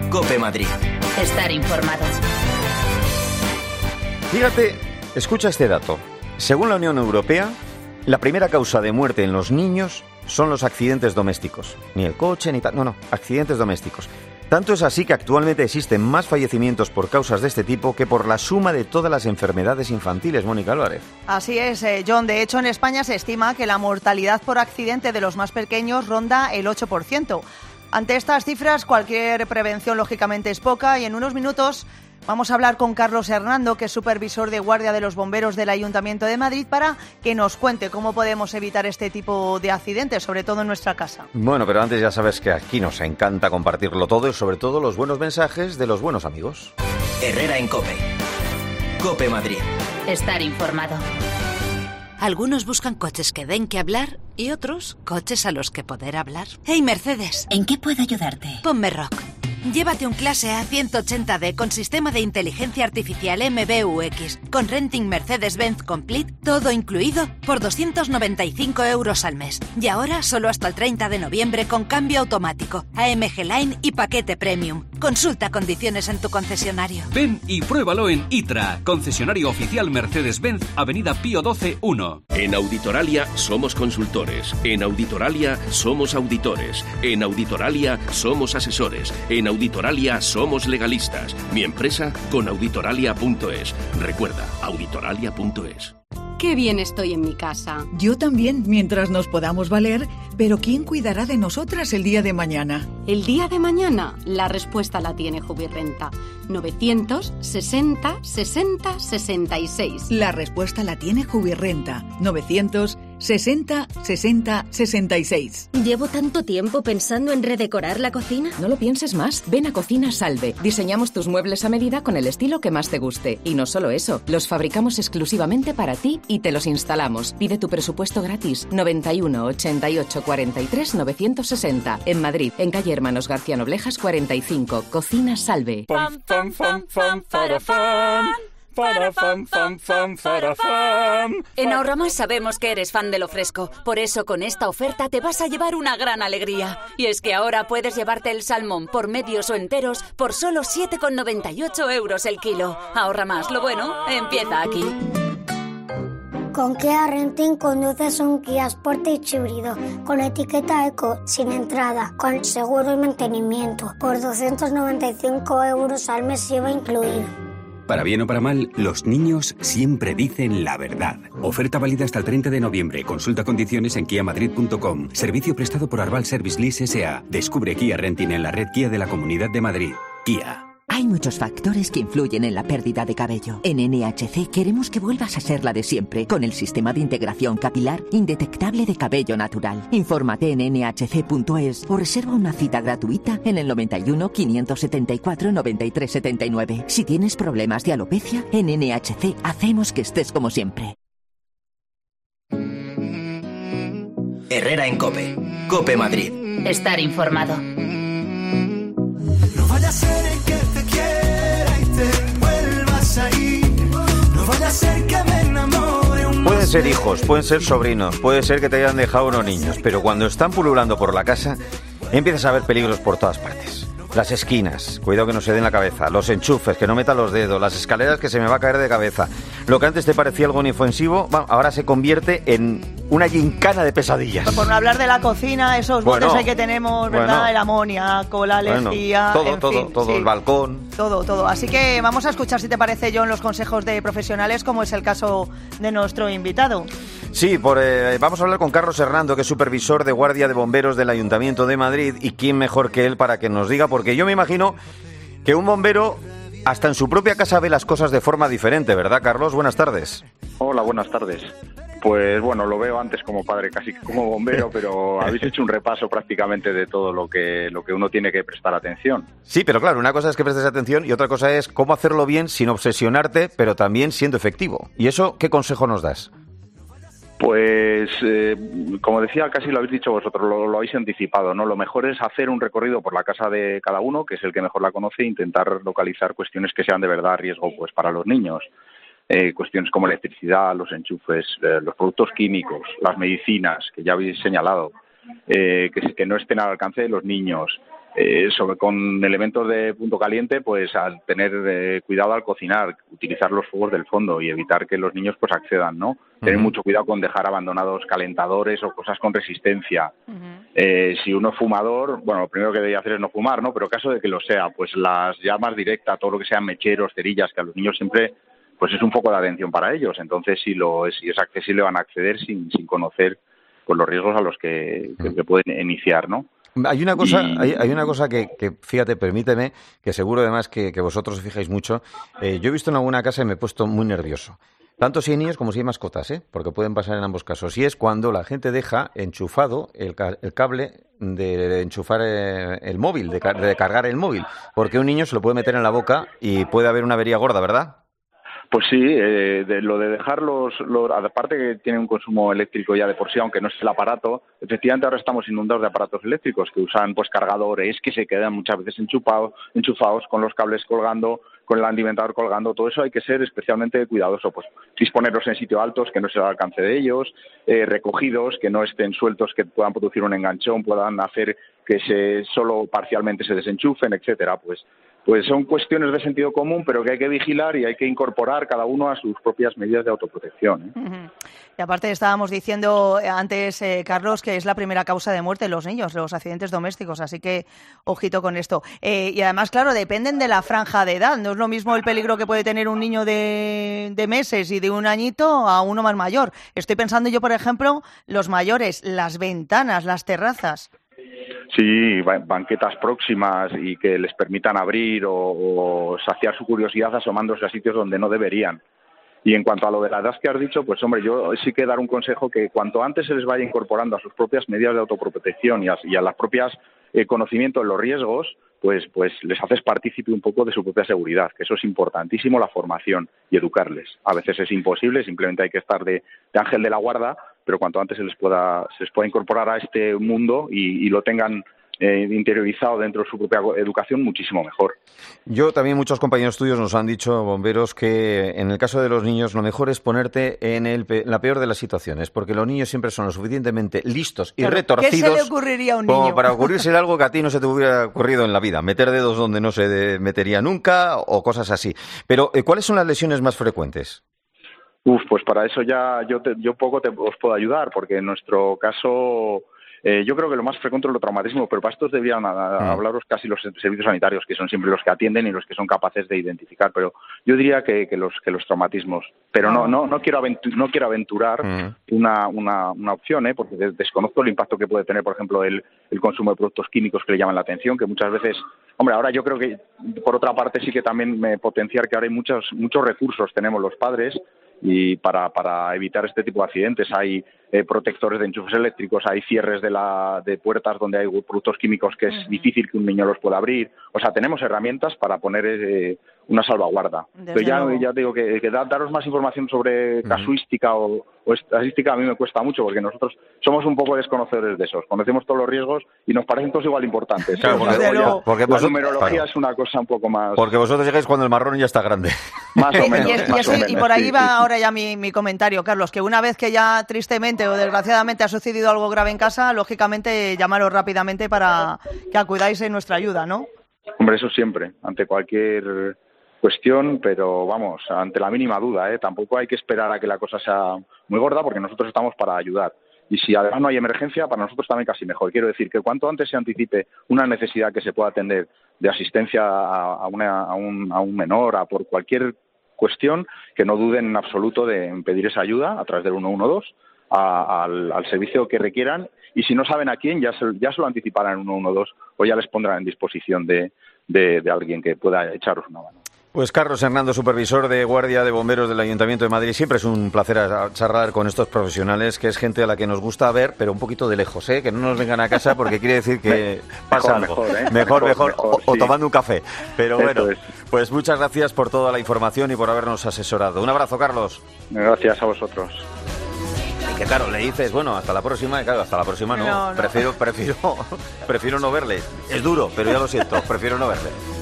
COPE Madrid. Estar informado. Fíjate, escucha este dato. Según la Unión Europea, la primera causa de muerte en los niños son los accidentes domésticos. Ni el coche, ni tal. No, accidentes domésticos. Tanto es así que actualmente existen más fallecimientos por causas de este tipo que por la suma de todas las enfermedades infantiles, Mónica Álvarez. Así es, John. De hecho, en España se estima que la mortalidad por accidente de los más pequeños ronda el 8%. Ante estas cifras, cualquier prevención, lógicamente, es poca y en unos minutos vamos a hablar con Carlos Hernando, que es supervisor de guardia de los bomberos del Ayuntamiento de Madrid, para que nos cuente cómo podemos evitar este tipo de accidentes, sobre todo en nuestra casa. Bueno, pero antes ya sabes que aquí nos encanta compartirlo todo y sobre todo los buenos mensajes de los buenos amigos. Herrera en COPE. COPE Madrid. Estar informado. Algunos buscan coches que den que hablar y otros coches a los que poder hablar. ¡Hey, Mercedes! ¿En qué puedo ayudarte? Ponme rock. Llévate un clase A 180D con sistema de inteligencia artificial MBUX, con renting Mercedes-Benz Complete, todo incluido, por 295 € al mes. Y ahora solo hasta el 30 de noviembre con cambio automático, AMG Line y paquete Premium. Consulta condiciones en tu concesionario. Ven y pruébalo en ITRA, concesionario oficial Mercedes-Benz, Avenida Pío XII 1. En Auditoralia somos consultores. En Auditoralia somos auditores. En Auditoralia somos asesores. En Auditoralia somos legalistas. Mi empresa con auditoralia.es. Recuerda, auditoralia.es. Qué bien estoy en mi casa. Yo también, mientras nos podamos valer, pero ¿quién cuidará de nosotras el día de mañana? El día de mañana, la respuesta la tiene Jubirrenta. 960 60 66. La respuesta la tiene Jubirrenta. 960 60 66. Llevo tanto tiempo pensando en redecorar la cocina. No lo pienses más. Ven a Cocina Salve. Diseñamos tus muebles a medida con el estilo que más te guste. Y no solo eso, los fabricamos exclusivamente para ti y te los instalamos. Pide tu presupuesto gratis. 91 88 43 960. En Madrid, en calle Hermanos García Noblejas 45. Cocina Salve. En Ahorramás sabemos que eres fan de lo fresco. Por eso con esta oferta te vas a llevar una gran alegría. Y es que ahora puedes llevarte el salmón por medios o enteros por solo 7,98 € el kilo. Ahorramás, lo bueno empieza aquí. Con Kia Renting conduces un Kia Sportage híbrido con etiqueta Eco, sin entrada, con seguro y mantenimiento, por 295 € al mes IVA incluido. Para bien o para mal, los niños siempre dicen la verdad. Oferta válida hasta el 30 de noviembre. Consulta condiciones en kiamadrid.com. Servicio prestado por Arval Service Lease S.A. Descubre Kia Renting en la red Kia de la Comunidad de Madrid. Kia. Hay muchos factores que influyen en la pérdida de cabello. En NHC queremos que vuelvas a ser la de siempre, con el sistema de integración capilar indetectable de cabello natural. Infórmate en nhc.es o reserva una cita gratuita en el 91 574 93 79. Si tienes problemas de alopecia, en NHC hacemos que estés como siempre. Herrera en COPE. COPE Madrid. Estar informado. No vaya a ser el que te quiera y te vuelvas a ir. No vaya a ser que me enamore un... Pueden ser hijos, pueden ser sobrinos, puede ser que te hayan dejado unos niños, pero cuando están pululando por la casa, empiezas a ver peligros por todas partes. Las esquinas, cuidado que no se den la cabeza, los enchufes, que no metan los dedos, las escaleras, que se me va a caer de cabeza. Lo que antes te parecía algo inofensivo, ahora se convierte en una gincana de pesadillas. Por no hablar de la cocina, esos botes ahí que tenemos, ¿verdad? El amoníaco, la lejía... Todo, sí. El balcón... Todo. Así que vamos a escuchar, si te parece, John, los consejos de profesionales, como es el caso de nuestro invitado. Sí, vamos a hablar con Carlos Hernando, que es supervisor de guardia de bomberos del Ayuntamiento de Madrid, y quién mejor que él para que nos diga, porque yo me imagino que un bombero hasta en su propia casa ve las cosas de forma diferente, ¿verdad, Carlos? Buenas tardes. Hola, buenas tardes. Pues bueno, lo veo antes como padre, casi como bombero, pero habéis hecho un repaso prácticamente de todo lo que uno tiene que prestar atención. Sí, pero claro, una cosa es que prestes atención y otra cosa es cómo hacerlo bien sin obsesionarte, pero también siendo efectivo. ¿Y eso qué consejo nos das? Pues, como decía, casi lo habéis dicho vosotros, lo habéis anticipado, ¿no? Lo mejor es hacer un recorrido por la casa de cada uno, que es el que mejor la conoce, e intentar localizar cuestiones que sean de verdad riesgo pues para los niños. Cuestiones como electricidad, los enchufes, los productos químicos, las medicinas, que ya habéis señalado, que no estén al alcance de los niños. con elementos de punto caliente, pues al tener cuidado al cocinar, utilizar los fuegos del fondo y evitar que los niños pues accedan, ¿no? Tener mucho cuidado con dejar abandonados calentadores o cosas con resistencia. Si uno es fumador, bueno, lo primero que debería hacer es no fumar, ¿no? Pero en caso de que lo sea, pues las llamas directas, todo lo que sean mecheros, cerillas, que a los niños siempre pues es un foco de atención para ellos. Entonces, si es accesible, van a acceder sin conocer pues los riesgos a los que pueden iniciar, ¿no? Hay una cosa, hay una cosa que, fíjate, permíteme, que seguro además que vosotros os fijáis mucho. Yo he visto en alguna casa y me he puesto muy nervioso. Tanto si hay niños como si hay mascotas, porque pueden pasar en ambos casos. Y es cuando la gente deja enchufado el cable de enchufar el móvil, de cargar el móvil. Porque un niño se lo puede meter en la boca y puede haber una avería gorda, ¿verdad? Pues sí, lo de dejar aparte que tiene un consumo eléctrico ya de por sí, aunque no es el aparato, efectivamente ahora estamos inundados de aparatos eléctricos que usan pues cargadores que se quedan muchas veces enchufados con los cables colgando, con el alimentador colgando. Todo eso hay que ser especialmente cuidadoso, pues disponerlos en sitios altos que no se al alcance de ellos, recogidos, que no estén sueltos, que puedan producir un enganchón, puedan hacer que solo parcialmente se desenchufen, etcétera. Pues son cuestiones de sentido común, pero que hay que vigilar y hay que incorporar cada uno a sus propias medidas de autoprotección, Y aparte estábamos diciendo antes, Carlos, que es la primera causa de muerte en los niños, los accidentes domésticos, así que ojito con esto. Y además, claro, dependen de la franja de edad. No es lo mismo el peligro que puede tener un niño de meses y de un añito a uno más mayor. Estoy pensando yo, por ejemplo, los mayores, las ventanas, las terrazas. Sí, banquetas próximas y que les permitan abrir o saciar su curiosidad asomándose a sitios donde no deberían. Y en cuanto a lo de la edad que has dicho, pues hombre, yo sí que dar un consejo que cuanto antes se les vaya incorporando a sus propias medidas de autoprotección y a las propias conocimiento de los riesgos, pues les haces partícipe un poco de su propia seguridad, que eso es importantísimo, la formación y educarles. A veces es imposible, simplemente hay que estar de ángel de la guarda, pero cuanto antes se les pueda incorporar a este mundo y lo tengan interiorizado dentro de su propia educación, muchísimo mejor. Yo también, muchos compañeros tuyos nos han dicho, bomberos, que en el caso de los niños lo mejor es ponerte en la peor de las situaciones, porque los niños siempre son lo suficientemente listos y retorcidos. ¿Qué se le ocurriría a un niño? Como para ocurrirse algo que a ti no se te hubiera ocurrido en la vida, meter dedos donde no se metería nunca o cosas así. Pero, ¿cuáles son las lesiones más frecuentes? Pues para eso ya yo poco os puedo ayudar, porque en nuestro caso yo creo que lo más frecuente es lo traumatismo, pero para estos deberían hablaros casi los servicios sanitarios, que son siempre los que atienden y los que son capaces de identificar, pero yo diría que los traumatismos. Pero no quiero aventurar una opción, porque desconozco el impacto que puede tener, por ejemplo, el consumo de productos químicos que le llaman la atención, que muchas veces, hombre, ahora yo creo que por otra parte sí que también potenciar que ahora hay muchos recursos tenemos los padres, y para evitar este tipo de accidentes hay protectores de enchufes eléctricos, hay cierres de puertas donde hay productos químicos que es difícil que un niño los pueda abrir. O sea, tenemos herramientas para poner una salvaguarda. Pero ya digo que daros más información sobre casuística o estadística a mí me cuesta mucho, porque nosotros somos un poco desconocedores de esos. Conocemos todos los riesgos y nos parecen todos igual importantes. Claro, porque la numerología es una cosa un poco más... Porque vosotros llegáis cuando el marrón ya está grande. Más o menos. Y por ahí va ahora ya mi comentario, Carlos, que una vez que ya tristemente o desgraciadamente ha sucedido algo grave en casa, lógicamente llamaros rápidamente para que acudáis en nuestra ayuda, ¿no? Hombre, eso siempre, ante cualquier cuestión, pero vamos, ante la mínima duda, tampoco hay que esperar a que la cosa sea muy gorda, porque nosotros estamos para ayudar. Y si además no hay emergencia, para nosotros también casi mejor. Quiero decir que cuanto antes se anticipe una necesidad que se pueda atender de asistencia a un menor, por cualquier cuestión, que no duden en absoluto de pedir esa ayuda a través del 112 al servicio que requieran, y si no saben a quién, ya se lo anticiparán en 112 o ya les pondrán en disposición de alguien que pueda echaros una mano. Pues Carlos Hernando, supervisor de Guardia de Bomberos del Ayuntamiento de Madrid. Siempre es un placer charlar con estos profesionales, que es gente a la que nos gusta ver, pero un poquito de lejos, que no nos vengan a casa, porque quiere decir que pasa algo. Mejor, o tomando un café. Pero bueno, pues muchas gracias por toda la información y por habernos asesorado. Un abrazo, Carlos. Gracias a vosotros. Y que claro, le dices, bueno, hasta la próxima, y claro, hasta la próxima no. Prefiero no verle. Es duro, pero ya lo siento, prefiero no verle.